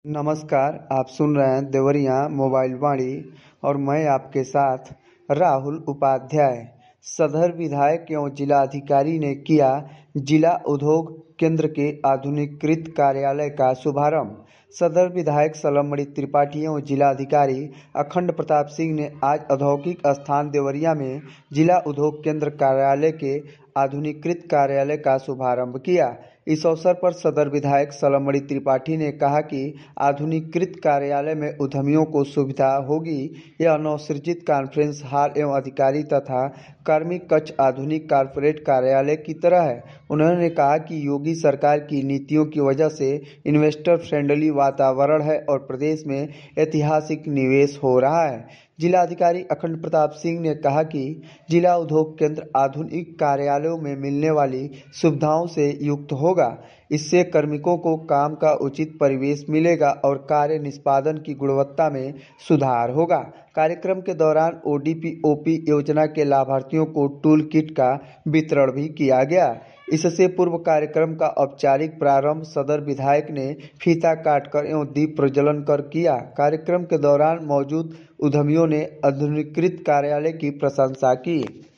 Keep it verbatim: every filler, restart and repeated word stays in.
नमस्कार, आप सुन रहे हैं देवरिया मोबाइल वाणी और मैं आपके साथ राहुल उपाध्याय। सदर विधायक एवं जिलाधिकारी ने किया जिला उद्योग केंद्र के आधुनिकीकृत कार्यालय का शुभारंभ। सदर विधायक सलमणि त्रिपाठी एवं जिलाधिकारी अखंड प्रताप सिंह ने आज औद्योगिक स्थान देवरिया में जिला उद्योग केंद्र कार्यालय के आधुनिकीकृत कार्यालय का शुभारंभ किया। इस अवसर पर सदर विधायक सलमणि त्रिपाठी ने कहा कि आधुनिकीकृत कार्यालय में उद्यमियों को सुविधा होगी। यह नवसृजित कॉन्फ्रेंस हॉल एवं अधिकारी तथा कार्मिक कक्ष आधुनिक कॉर्पोरेट कार्यालय की तरह है। उन्होंने कहा कि योगी सरकार की नीतियों की वजह से इन्वेस्टर फ्रेंडली वातावरण है और प्रदेश में ऐतिहासिक निवेश हो रहा है। जिलाधिकारी अखंड प्रताप सिंह ने कहा कि जिला उद्योग केंद्र आधुनिक कार्यालयों में मिलने वाली सुविधाओं से युक्त होगा। इससे कार्मिकों को काम का उचित परिवेश मिलेगा और कार्य निष्पादन की गुणवत्ता में सुधार होगा। कार्यक्रम के दौरान O D P O P योजना के लाभार्थियों को टूल किट का वितरण भी किया गया। इससे पूर्व कार्यक्रम का औपचारिक प्रारंभ सदर विधायक ने फीता काटकर एवं दीप प्रज्वलन कर किया। कार्यक्रम के दौरान मौजूद उद्यमियों ने आधुनिकीकृत कार्यालय की प्रशंसा की।